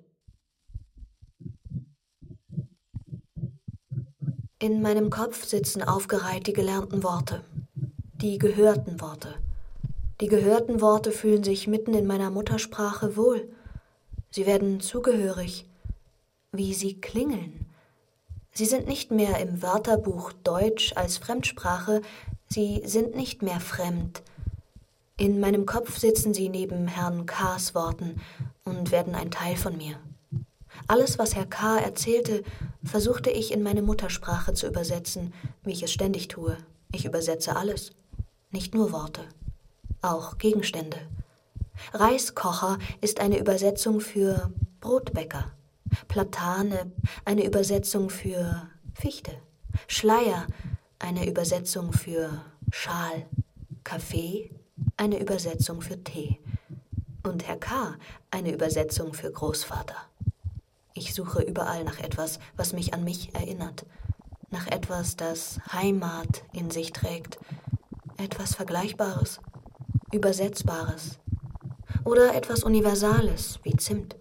In meinem Kopf sitzen aufgereiht die gelernten Worte, die gehörten Worte. Die gehörten Worte fühlen sich mitten in meiner Muttersprache wohl. Sie werden zugehörig, wie sie klingeln. Sie sind nicht mehr im Wörterbuch Deutsch als Fremdsprache, sie sind nicht mehr fremd. In meinem Kopf sitzen sie neben Herrn K.'s Worten und werden ein Teil von mir. Alles, was Herr K. erzählte, versuchte ich in meine Muttersprache zu übersetzen, wie ich es ständig tue. Ich übersetze alles, nicht nur Worte, auch Gegenstände. Reiskocher ist eine Übersetzung für Brotbäcker. Platane eine Übersetzung für Fichte. Schleier eine Übersetzung für Schal. Kaffee eine Übersetzung für Tee. Und Herr K. eine Übersetzung für Großvater. Ich suche überall nach etwas, was mich an mich erinnert. Nach etwas, das Heimat in sich trägt. Etwas Vergleichbares, Übersetzbares. Oder etwas Universales wie Zimt.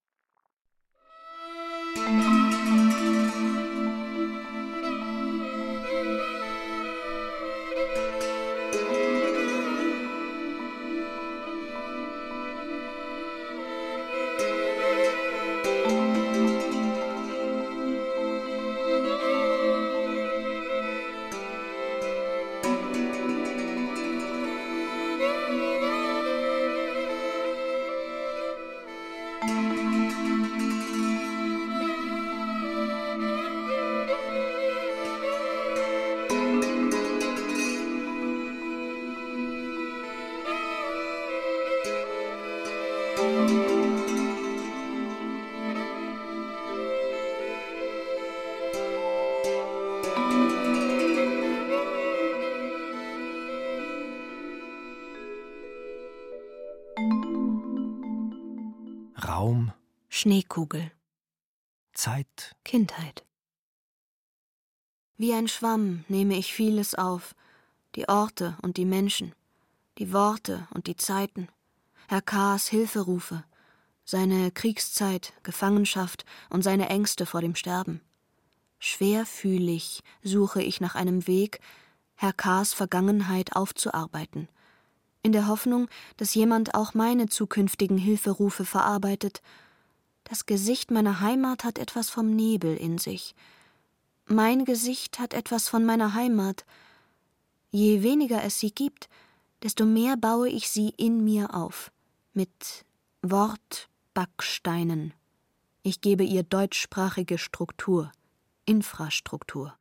Raum. Schneekugel. Zeit. Kindheit. Wie ein Schwamm nehme ich vieles auf, die Orte und die Menschen, die Worte und die Zeiten, Herr K.'s Hilferufe, seine Kriegszeit, Gefangenschaft und seine Ängste vor dem Sterben. Schwerfühlig suche ich nach einem Weg, Herr K.'s Vergangenheit aufzuarbeiten, in der Hoffnung, dass jemand auch meine zukünftigen Hilferufe verarbeitet. Das Gesicht meiner Heimat hat etwas vom Nebel in sich. Mein Gesicht hat etwas von meiner Heimat. Je weniger es sie gibt, desto mehr baue ich sie in mir auf. mit Wortbacksteinen. Ich gebe ihr deutschsprachige Struktur, Infrastruktur.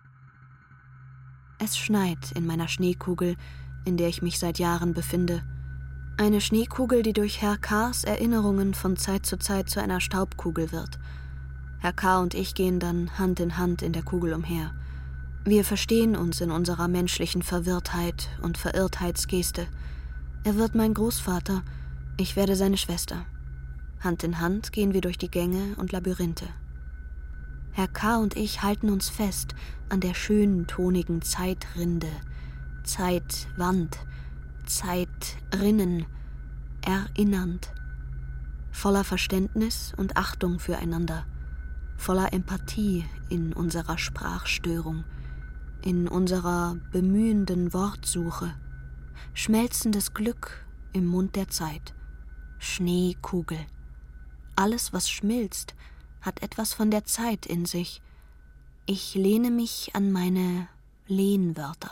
Es schneit in meiner Schneekugel, in der ich mich seit Jahren befinde. Eine Schneekugel, die durch Herr K.'s Erinnerungen von Zeit zu Zeit zu einer Staubkugel wird. Herr K. und ich gehen dann Hand in Hand in der Kugel umher. Wir verstehen uns in unserer menschlichen Verwirrtheit und Verirrtheitsgeste. Er wird mein Großvater, ich werde seine Schwester. Hand in Hand gehen wir durch die Gänge und Labyrinthe. Herr K. und ich halten uns fest an der schönen, tonigen Zeitrinde, Zeitwand, Zeitrinnen, erinnernd, voller Verständnis und Achtung füreinander, voller Empathie in unserer Sprachstörung, in unserer bemühenden Wortsuche, schmelzendes Glück im Mund der Zeit, Schneekugel. Alles, was schmilzt, hat etwas von der Zeit in sich. Ich lehne mich an meine Lehnwörter.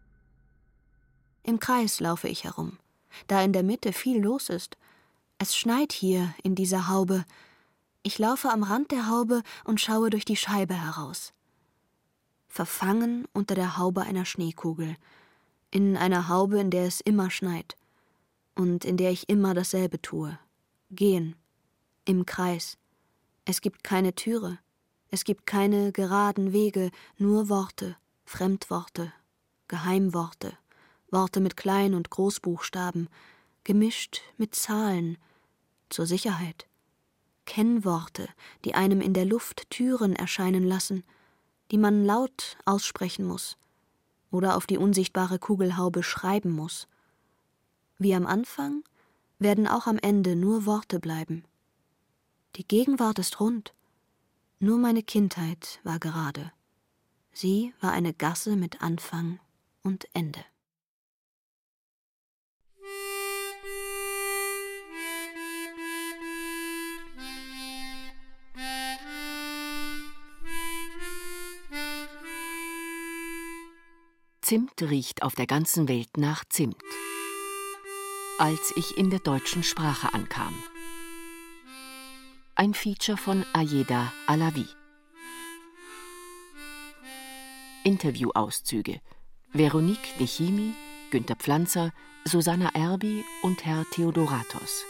Im Kreis laufe ich herum, da in der Mitte viel los ist. Es schneit hier in dieser Haube. Ich laufe am Rand der Haube und schaue durch die Scheibe heraus. Verfangen unter der Haube einer Schneekugel, in einer Haube, in der es immer schneit und in der ich immer dasselbe tue. Gehen, im Kreis. Es gibt keine Türe, es gibt keine geraden Wege, nur Worte, Fremdworte, Geheimworte, Worte mit Klein- und Großbuchstaben, gemischt mit Zahlen, zur Sicherheit. Kennworte, die einem in der Luft Türen erscheinen lassen, die man laut aussprechen muss oder auf die unsichtbare Kugelhaube schreiben muss. Wie am Anfang werden auch am Ende nur Worte bleiben. Die Gegenwart ist rund, nur meine Kindheit war gerade. Sie war eine Gasse mit Anfang und Ende. Zimt riecht auf der ganzen Welt nach Zimt. Als ich in der deutschen Sprache ankam. Ein Feature von Ayeda Alawi. Interviewauszüge: Veronique Nechimi, Günter Pflanzer, Susanna Erbi und Herr Theodoratos.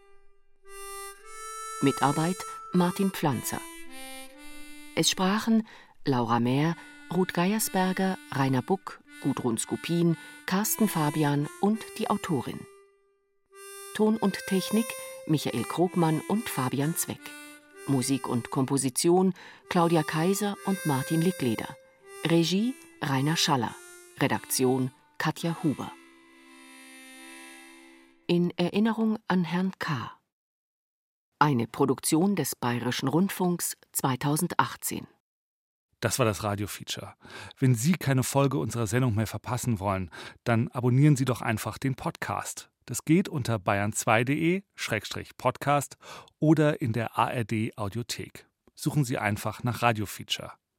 Mitarbeit Martin Pflanzer. Es sprachen Laura Mehr, Ruth Geiersberger, Rainer Buck, Gudrun Skupin, Carsten Fabian und die Autorin. Ton und Technik Michael Krogmann und Fabian Zweck. Musik und Komposition Claudia Kaiser und Martin Lickleder. Regie Rainer Schaller. Redaktion Katja Huber. In Erinnerung an Herrn K. Eine Produktion des Bayerischen Rundfunks zweitausendachtzehn. Das war das Radio-Feature. Wenn Sie keine Folge unserer Sendung mehr verpassen wollen, dann abonnieren Sie doch einfach den Podcast. Das geht unter bayern zwei punkt de Schrägstrich Podcast oder in der A R D Audiothek. Suchen Sie einfach nach Radio-Feature.